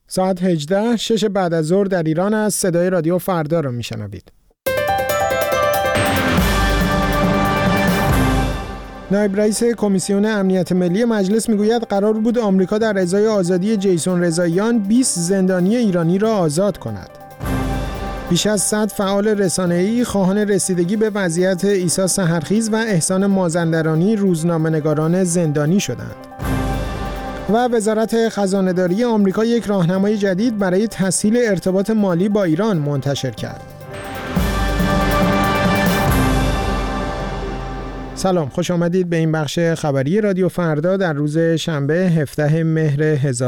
ساعت 18 6 بعد از ظهر در ایران است. صدای رادیو فردا رو میشنوید. نایب رئیس کمیسیون امنیت ملی مجلس میگوید قرار بود آمریکا در ازای آزادی جیسون رضاییان 20 زندانی ایرانی را آزاد کند. بیش از 100 فعال رسانه‌ای خواهان رسیدگی به وضعیت عیسی سحرخیز و احسان مازندرانی روزنامه‌نگاران زندانی شدند. و وزارت خزانه‌داری آمریکا یک راهنمای جدید برای تسهیل ارتباط مالی با ایران منتشر کرد. سلام، خوش آمدید به این بخش خبری رادیو فردا در روز شنبه 17 مهر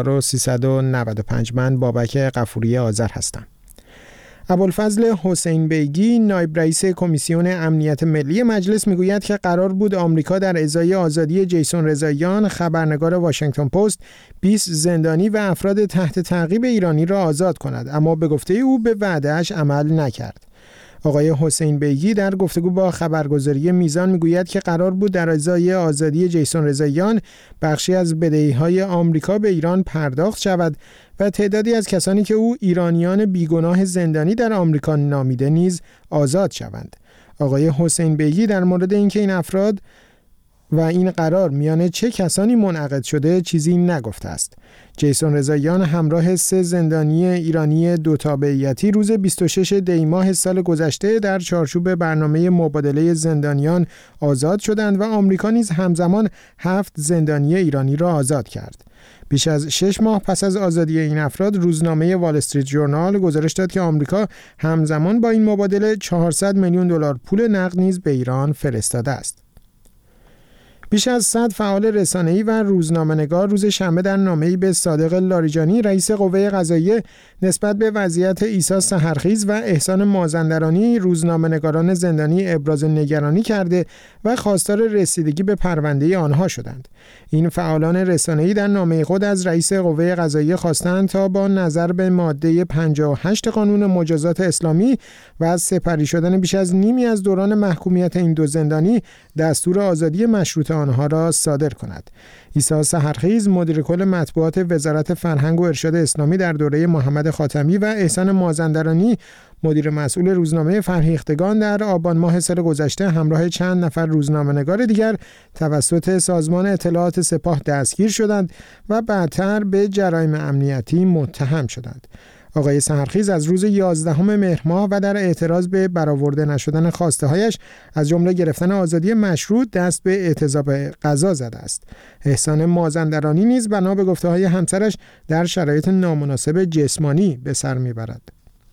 1395. من بابک غفوری آذر هستم. ابوالفضل حسین بیگی، نایب رئیس کمیسیون امنیت ملی مجلس میگوید که قرار بود آمریکا در ازای آزادی جیسون رضاییان، خبرنگار واشنگتن پست، 20 زندانی و افراد تحت تعقیب ایرانی را آزاد کند، اما به گفته او به وعده‌اش عمل نکرد. آقای حسین بیگی در گفتگو با خبرگزاری میزان میگوید که قرار بود در ازای آزادی جیسون رضاییان بخشی از بدهی‌های آمریکا به ایران پرداخت شود و تعدادی از کسانی که او ایرانیان بیگناه زندانی در آمریکا نامیده نیز آزاد شوند. آقای حسین بیگی در مورد اینکه این افراد و این قرار میان چه کسانی منعقد شده چیزی نگفته است. جیسون رضاییان همراه 3 زندانی ایرانی 2 تابعیتی روز 26 دی ماه سال گذشته در چارچوب برنامه مبادله زندانیان آزاد شدند و آمریکا نیز همزمان 7 زندانی ایرانی را آزاد کرد. بیش از 6 ماه پس از آزادی این افراد، روزنامه وال استریت ژورنال گزارش داد که آمریکا همزمان با این مبادله 400 میلیون دلار پول نقد نیز به ایران فرستاده است. بیش از 100 فعال رسانه‌ای و روزنامه‌نگار روز شنبه در نامه‌ای به صادق لاریجانی، رئیس قوه قضاییه، نسبت به وضعیت عیسی سحرخیز و احسان مازندرانی روزنامه‌نگاران زندانی ابراز نگرانی کرده و خواستار رسیدگی به پرونده آنها شدند. این فعالان رسانه‌ای در نامه خود از رئیس قوه قضاییه خواستند تا با نظر به ماده 58 قانون مجازات اسلامی و از سپری شدن بیش از نیمی از دوران محکومیت این 2 زندانی، دستور آزادی مشروطه آنها را صادر کند. عیسی سحرخیز، مدیر کل مطبوعات وزارت فرهنگ و ارشاد اسلامی در دوره محمد خاتمی، و احسان مازندرانی، مدیر مسئول روزنامه فرهیختگان، در آبان ماه سال گذشته همراه چند نفر روزنامه‌نگار دیگر توسط سازمان اطلاعات سپاه دستگیر شدند و بعدتر به جرایم امنیتی متهم شدند. آقای سحرخیز از روز 11 مهر ماه و در اعتراض به برآورده نشدن خواسته‌هایش از جمله گرفتن آزادی مشروط دست به اعتصاب قضا زده است. احسان مازندرانی نیز بنا به گفته‌های همسرش در شرایط نامناسب جسمانی به سر میبرد.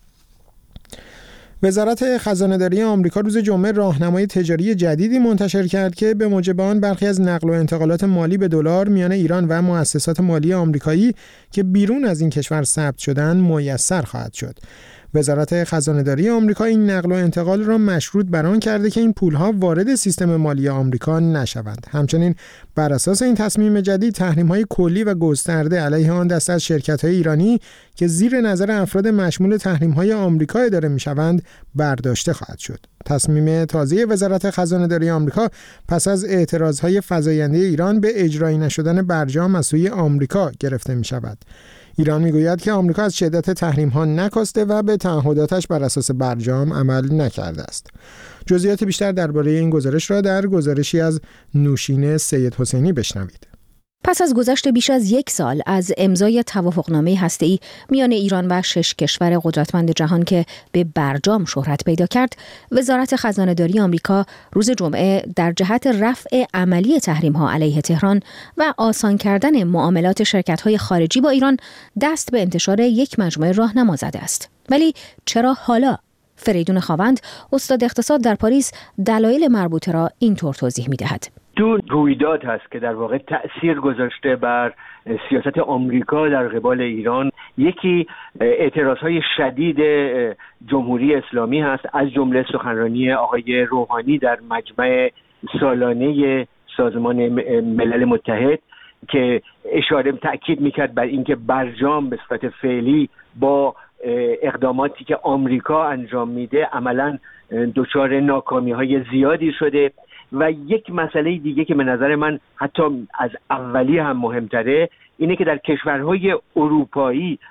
وزارت خزانه‌داری آمریکا روز جمعه راهنمای تجاری جدیدی منتشر کرد که به موجب آن برخی از نقل و انتقالات مالی به دلار میان ایران و مؤسسات مالی آمریکایی که بیرون از این کشور ثبت شدند میسر خواهد شد. وزارت خزانه‌داری آمریکا این نقل و انتقال را مشروط بر آن کرده که این پولها وارد سیستم مالی آمریکا نشوند. همچنین بر اساس این تصمیم جدید، تحریم‌های کلی و گسترده علیه آن دسته از شرکت‌های ایرانی که زیر نظر افراد مشمول تحریم‌های آمریکا اداره می‌شوند برداشته خواهد شد. تصمیم تازه وزارت خزانه‌داری آمریکا پس از اعتراض‌های فزاینده ایران به اجرایی نشدن برجام از سوی آمریکا گرفته می‌شود. ایران میگوید که آمریکا از شدت تحریم‌ها نکاسته و به تعهداتش بر اساس برجام عمل نکرده است. جزئیات بیشتر درباره این گزارش را در گزارشی از نوشین سید حسینی بشنوید. پس از گذشت بیش از 1 سال از امضای توافقنامه هسته‌ای میان ایران و 6 کشور قدرتمند جهان که به برجام شهرت پیدا کرد، وزارت خزانه‌داری آمریکا روز جمعه در جهت رفع عملی تحریم‌ها علیه تهران و آسان کردن معاملات شرکت‌های خارجی با ایران دست به انتشار یک مجموعه راهنما زده است. ولی چرا حالا؟ فریدون خاوند، استاد اقتصاد در پاریس، دلایل مربوطه را اینطور توضیح می‌دهد. 2 رویداد هست که در واقع تأثیر گذاشته بر سیاست آمریکا در قبال ایران. یکی اعتراضهای شدید جمهوری اسلامی هست، از جمله سخنرانی آقای روحانی در مجمع سالانه سازمان ملل متحد که تأکید میکرد بر اینکه برجام به صورت فعلی با اقداماتی که آمریکا انجام میده عملاً دچار ناکامی‌های زیادی شده. و یک مسئله دیگه که به نظر من حتی از اولی هم مهمتره اینه که در کشورهای اروپایی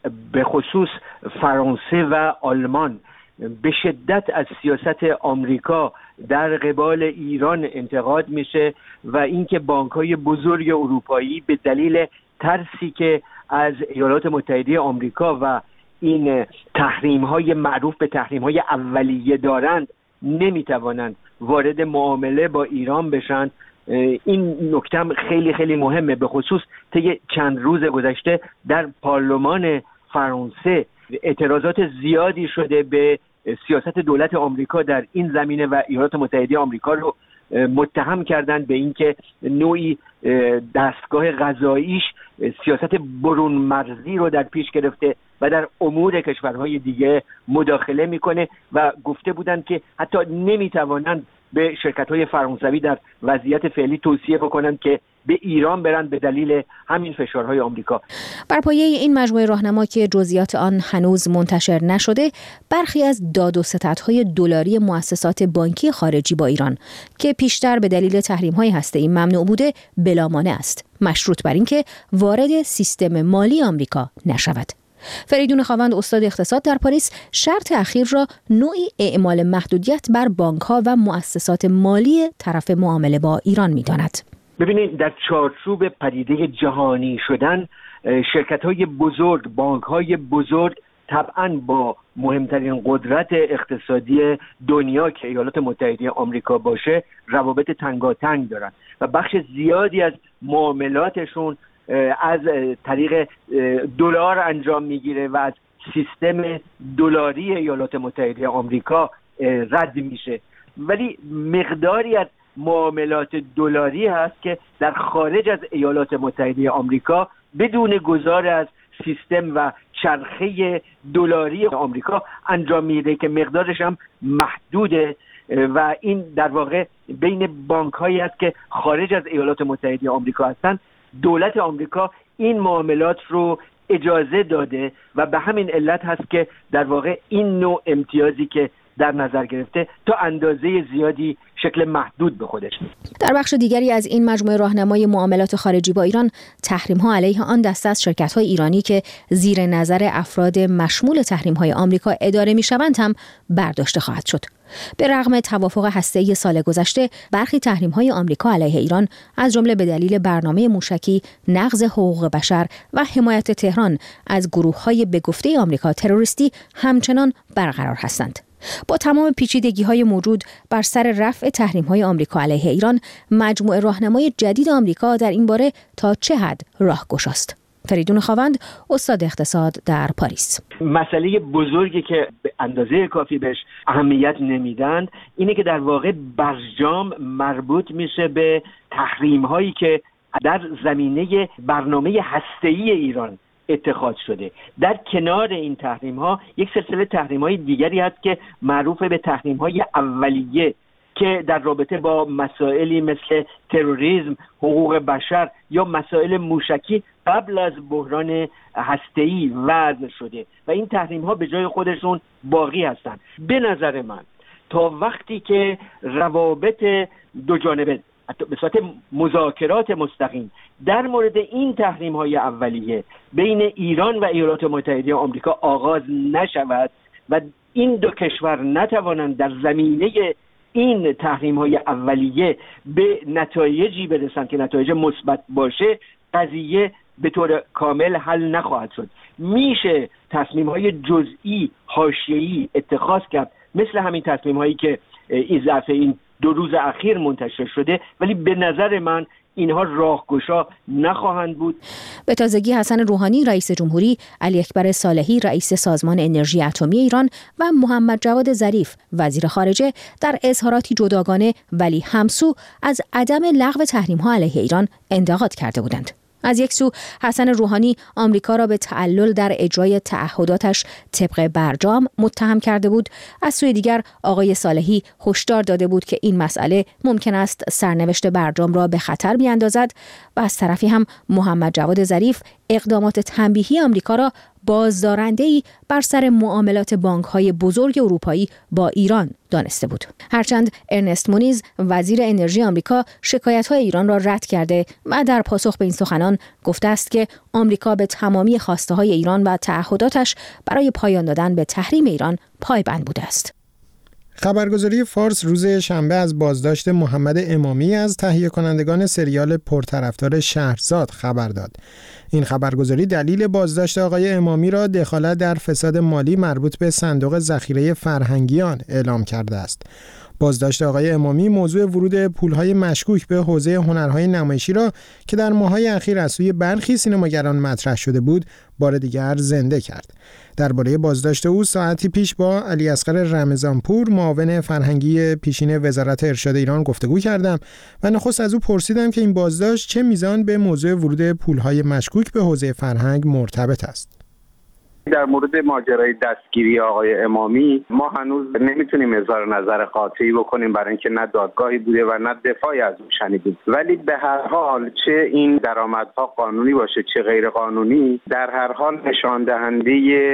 به خصوص فرانسه و آلمان به شدت از سیاست آمریکا در قبال ایران انتقاد میشه و اینکه بانک‌های بزرگ اروپایی به دلیل ترسی که از ایالات متحده آمریکا و این تحریم‌های معروف به تحریم‌های اولیه دارند نمیتوانند وارد معامله با ایران بشن. این نکته خیلی خیلی مهمه، به خصوص طی چند روز گذشته در پارلمان فرانسه اعتراضات زیادی شده به سیاست دولت آمریکا در این زمینه و ایالات متحده آمریکا رو متهم کردند به اینکه نوعی دستگاه قضاییش سیاست برون مرزی رو در پیش گرفته و در امور کشورهای دیگه مداخله میکنه و گفته بودند که حتی نمیتوانند به شرکت‌های فرانسوی در وضعیت فعلی توصیه بکنند که به ایران برند به دلیل همین فشارهای آمریکا. بر پایه این مجموعه راهنما که جزئیات آن هنوز منتشر نشده، برخی از داد و ستدهای دلاری مؤسسات بانکی خارجی با ایران که پیشتر به دلیل تحریم‌های هسته‌ای ممنوع بوده بلامانع است، مشروط بر اینکه وارد سیستم مالی آمریکا نشود. فریدون خاوند، استاد اقتصاد در پاریس، شرط اخیر را نوعی اعمال محدودیت بر بانک‌ها و مؤسسات مالی طرف معامله با ایران می‌داند. ببینید، در چارچوب پدیده جهانی شدن، شرکت‌های بزرگ، بانک‌های بزرگ طبعاً با مهمترین قدرت اقتصادی دنیا که ایالات متحده آمریکا باشه روابط تنگاتنگ دارن و بخش زیادی از معاملاتشون از طریق دلار انجام میگیره و از سیستم دلاری ایالات متحده آمریکا رد میشه. ولی مقداری از معاملات دلاری هست که در خارج از ایالات متحده آمریکا بدون گذار از سیستم و چرخه دلاری آمریکا انجام میده که مقدارش هم محدوده و این در واقع بین بانک هایی است که خارج از ایالات متحده آمریکا هستند. دولت آمریکا این معاملات رو اجازه داده و به همین علت هست که در واقع این نوع امتیازی که در نظر گرفته تا اندازه زیادی شکل محدود به خودش می‌گیره. در بخش دیگری از این مجموعه راهنمای معاملات خارجی با ایران، تحریم‌ها علیه آن دسته از شرکت‌های ایرانی که زیر نظر افراد مشمول تحریم‌های آمریکا اداره می‌شوند هم برداشته خواهد شد. به رغم توافق هسته‌ای سال گذشته، برخی تحریم‌های آمریکا علیه ایران از جمله به دلیل برنامه موشکی، نقض حقوق بشر و حمایت تهران از گروه‌های به گفته آمریکا تروریستی همچنان برقرار هستند. با تمام پیچیدگی‌های موجود بر سر رفع تحریم‌های آمریکا علیه ایران، مجموعه راهنمای جدید آمریکا در این باره تا چه حد راهگشاست؟ فریدون خاوند، استاد اقتصاد در پاریس. مسئله بزرگی که به اندازه کافی بهش اهمیت نمیدن اینه که در واقع برجام مربوط میشه به تحریم‌هایی که در زمینه برنامه هسته‌ای ایران اتخاذ شده. در کنار این تحریم‌ها یک سلسله تحریم‌های دیگری هست که معروف به تحریم‌های اولیه که در رابطه با مسائلی مثل تروریسم، حقوق بشر یا مسائل موشکی قبل از بحران هسته‌ای وضع شده و این تحریم‌ها به جای خودشون باقی هستند. به نظر من تا وقتی که روابط دو جانبه به صورت مذاکرات مستقیم در مورد این تحریم‌های اولیه بین ایران و ایالات متحده آمریکا آغاز نشود و این دو کشور نتوانند در زمینه این تحریم‌های اولیه به نتایجی برسند که نتایج مثبت باشه، قضیه به طور کامل حل نخواهد شد. میشه تصمیم‌های جزئی حاشیه‌ای اتخاذ کرد، مثل همین تصمیم‌هایی که این 2 روز اخیر منتشر شده، ولی به نظر من اینها راهگشا نخواهند بود. به تازگی حسن روحانی رئیس جمهوری، علی اکبر صالحی رئیس سازمان انرژی اتمی ایران و محمد جواد ظریف وزیر خارجه در اظهاراتی جداگانه ولی همسو از عدم لغو تحریم‌ها علیه ایران انتقاد کرده بودند. از یک سو حسن روحانی آمریکا را به تعلل در اجرای تعهداتش طبق برجام متهم کرده بود. از سوی دیگر آقای صالحی هشدار داده بود که این مسئله ممکن است سرنوشت برجام را به خطر بیاندازد و از طرفی هم محمد جواد ظریف اقدامات تنبیهی آمریکا را بازدارنده‌ای بر سر معاملات بانک‌های بزرگ اروپایی با ایران دانسته بود. هرچند ارنست مونیز وزیر انرژی آمریکا شکایت‌های ایران را رد کرده و در پاسخ به این سخنان گفته است که آمریکا به تمامی خواسته‌های ایران و تعهداتش برای پایان دادن به تحریم ایران پایبند بوده است. خبرگزاری فارس روز شنبه از بازداشت محمد امامی از تهیه کنندگان سریال پرطرفدار شهرزاد خبر داد. این خبرگزاری دلیل بازداشت آقای امامی را دخالت در فساد مالی مربوط به صندوق ذخیره فرهنگیان اعلام کرده است. بازداشت آقای امامی موضوع ورود پولهای مشکوک به حوزه هنرهای نمایشی را که در ماه‌های اخیر از سوی برخی سینماگران مطرح شده بود، بار دیگر زنده کرد. درباره بازداشت او ساعتی پیش با علیاصغر رمضانپور، معاون فرهنگی پیشین وزارت ارشاد ایران گفتگو کردم و نخست از او پرسیدم که این بازداشت چه میزان به موضوع ورود پولهای مشکوک به حوزه فرهنگ مرتبط است. در مورد ماجرای دستگیری آقای امامی ما هنوز نمیتونیم اظهار نظر قاطعی بکنیم، برای اینکه نه دادگاهی بوده و نه دفاعی از اون شنیدیم. ولی به هر حال چه این درآمدها قانونی باشه چه غیر قانونی، در هر حال نشان دهنده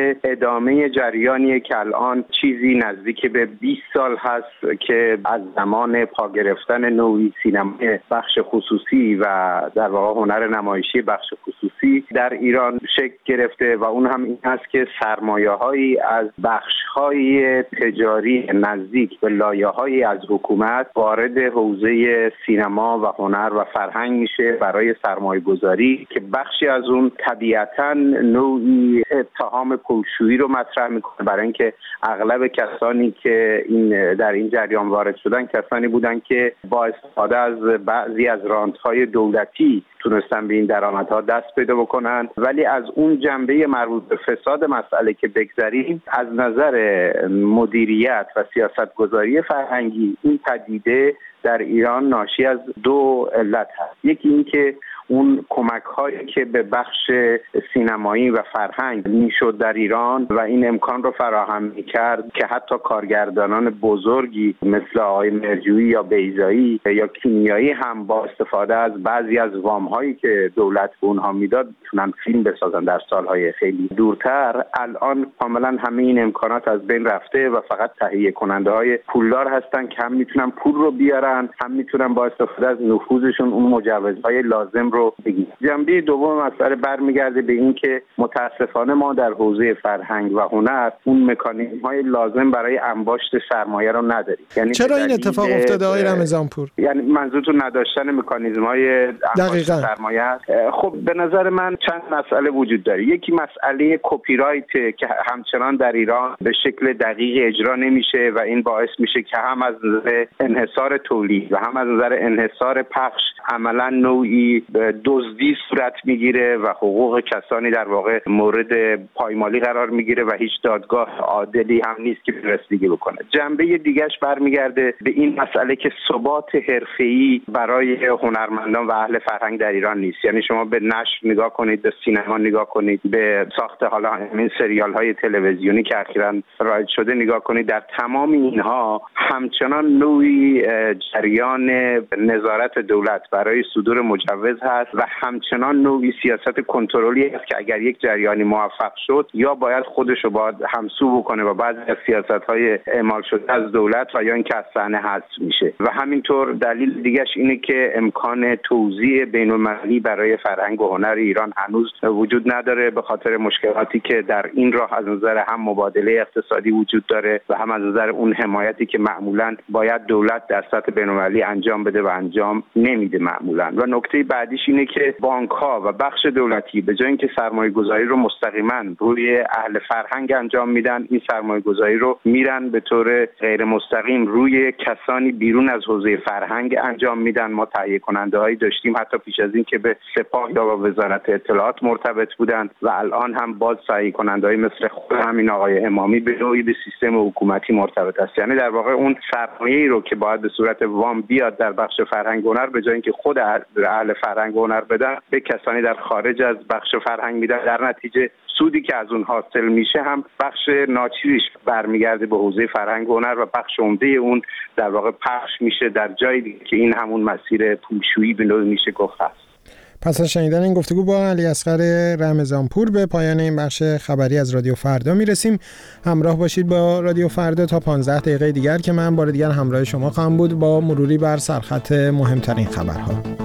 ادامه جریانیه که الان چیزی نزدیک به 20 سال هست که از زمان پا گرفتن نوعی سینمای بخش خصوصی و در واقع هنر نمایشی بخش خصوصی در ایران شکل گرفته و اون هم این هست که سرمایه‌هایی از بخش‌های تجاری نزدیک به لایه‌هایی از حکومت وارد حوزه سینما و هنر و فرهنگ میشه برای سرمایه‌گذاری که بخشی از اون طبیعتاً نوعی اتهام پولشویی رو مطرح میکنه، برای اینکه اغلب کسانی که در این جریان وارد شدن کسانی بودن که با استفاده از بعضی از رانت‌های دولتی تونستن به این درآمدها دست پیدا بکنن. ولی از اون جنبه مربوط به فساد مسئله که بگذریم، از نظر مدیریت و سیاستگذاری فرهنگی این پدیده در ایران ناشی از دو علت هست. یکی این که اون کمک هایی که به بخش سینمایی و فرهنگ میشد در ایران و این امکان رو فراهم میکرد که حتی کارگردانان بزرگی مثل آقای مرجویی یا بیضایی یا کیمیایی هم با استفاده از بعضی از وام هایی که دولت به اونها میداد میتونن فیلم بسازن در سالهای خیلی دورتر. الان کاملا همه این امکانات از بین رفته و فقط تهیه کننده های پولدار هستن که هم میتونن پول رو بیارن، هم میتونن با استفاده از نفوذشون اون مجوزهای لازم رو بگیرن. جنبه دوم مسئله برمیگرده به این که متاسفانه ما در حوزه فرهنگ و هنر اون مکانیزم‌های لازم برای انباشت سرمایه رو نداریم. یعنی چرا این اتفاق افتاده آقای رمضانپور؟ یعنی منظورتون نداشتن مکانیزم‌های انباشت سرمایه است؟ خب به نظر من چند مسئله وجود داره. یکی مسئله کپی رایت که همچنان در ایران به شکل دقیق اجرا نمیشه و این باعث میشه که هم از نظر انحصار تولید و هم از نظر انحصار پخش عملا نوعی دزدی صورت میگیره و حقوق کسانی در واقع مورد پایمالی قرار میگیره و هیچ دادگاه عادلی هم نیست که رسیدگی بکنه. جنبه دیگه‌اش برمیگرده به این مسئله که ثبات حرفه‌ای برای هنرمندان و اهل فرهنگ در ایران نیست. یعنی شما به نشر نگاه کنید، به سینما نگاه کنید، به ساخت حالا همین سریال‌های تلویزیونی که اخیراً رایج شده نگاه کنید، در تمام اینها همچنان نوعی جریان نظارت دولت برای صدور مجوز هست و همچنان نوعی سیاست کنترلی است که اگر یک جریانی موفق شد یا باید خودش رو باید همسو بکنه و بعضی از سیاست‌های اعمال شده از دولت و یا اینکه از صحنه حذف میشه. و همینطور دلیل دیگه‌اش اینه که امکان توزیع بین‌المللی برای فرهنگ و هنر ایران هنوز وجود نداره به خاطر مشکلاتی که در این راه از نظر هم مبادله اقتصادی وجود داره و هم از نظر اون حمایتی که معمولاً باید دولت در سطح بین‌المللی انجام بده و انجام نمیده معمولاً. و نکته بعدیش اینه که بانک‌ها و بخش دولتی به جای اینکه سرمایه‌گذاری رو مستقیما روی اهل فرهنگ انجام میدن، این سرمایه‌گذاری رو میرن به طور غیر مستقیم روی کسانی بیرون از حوزه فرهنگ انجام میدن. ما تهیه کننده‌هایی داشتیم حتی پیش از این که به سپاه یا به وزارت اطلاعات مرتبط بودن و الان هم باز تهیه کننده‌ای مثل خود همین آقای امامی به نوعی به سیستم حکومتی مرتبط است. یعنی در واقع اون سرمایه‌ای رو که باید به صورت وام بیاد در بخش فرهنگ و هنر، به جای اینکه خود اهل فرهنگ و هنر بدن به کسانی در خارج از بخش فرهنگ میدن، در نتیجه سودی که از اون حاصل میشه هم بخش ناچیزش برمیگرده به حوزه فرهنگ و هنر و بخش عمده اون در واقع پخش میشه در جایی که این همون مسیر پولشویی به نوعی میشه گفت است. پس از شنیدن این گفتگو با علیاصغر رمضانپور به پایان این بخش خبری از رادیو فردا میرسیم. همراه باشید با رادیو فردا تا 15 دقیقه دیگر که من بار دیگر همراه شما خواهم بود با مروری بر سرخط مهمترین خبرها.